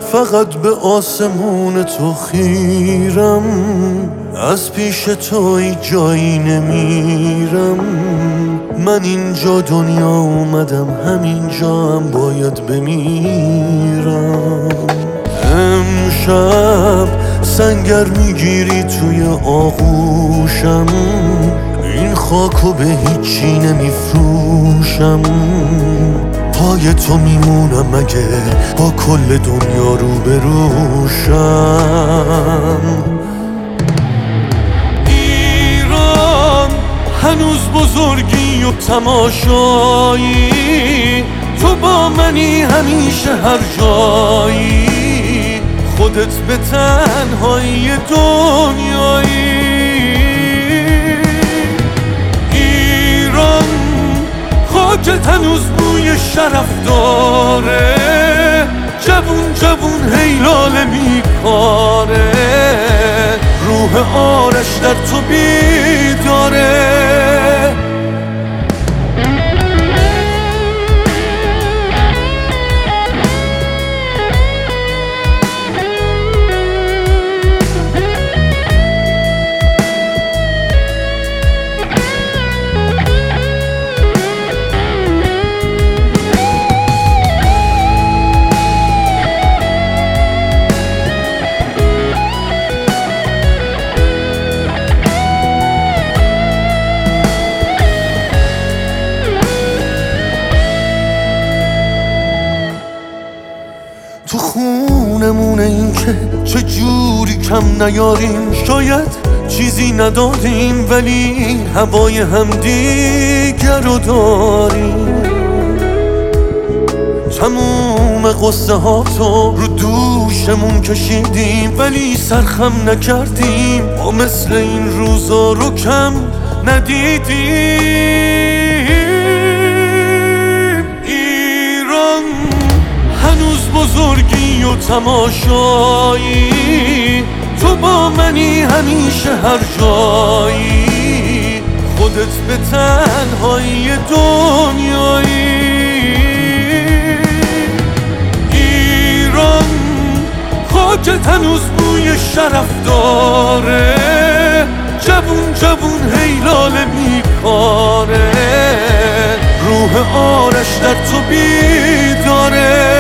فقط به آسمون تو خیرم، از پیش تو ای جایی نمیرم. من اینجا دنیا اومدم، همینجا هم باید بمیرم. امشب سنگر میگیری توی آغوشم، این خاکو به هیچی نمیفروشم. پای تو میمونم اگه با کل دنیا رو بروشم. ایران هنوز بزرگی و تماشایی، تو با منی همیشه هر جایی، خودت به تنهایی دنیایی. ایران خاکت هنوز بوی شرف داره، جوون جوون هیلاله میکاره، روح آرش در تو بیداره. تو خونمونه این که چه جوری کم نیاریم، شاید چیزی نداریم ولی هوای همدیگر رو داریم. تموم قصه ها تو رو دوشمون کشیدیم ولی سرخم نکردیم، ما مثل این روزا رو کم ندیدیم. هنوز بزرگی و تماشایی، تو با منی همیشه هر جایی، خودت به تنهایی دنیایی. ایران خاکت هنوز بوی شرف داره، جوون جوون هیلاله میکاره، روح آرش در تو بیداره.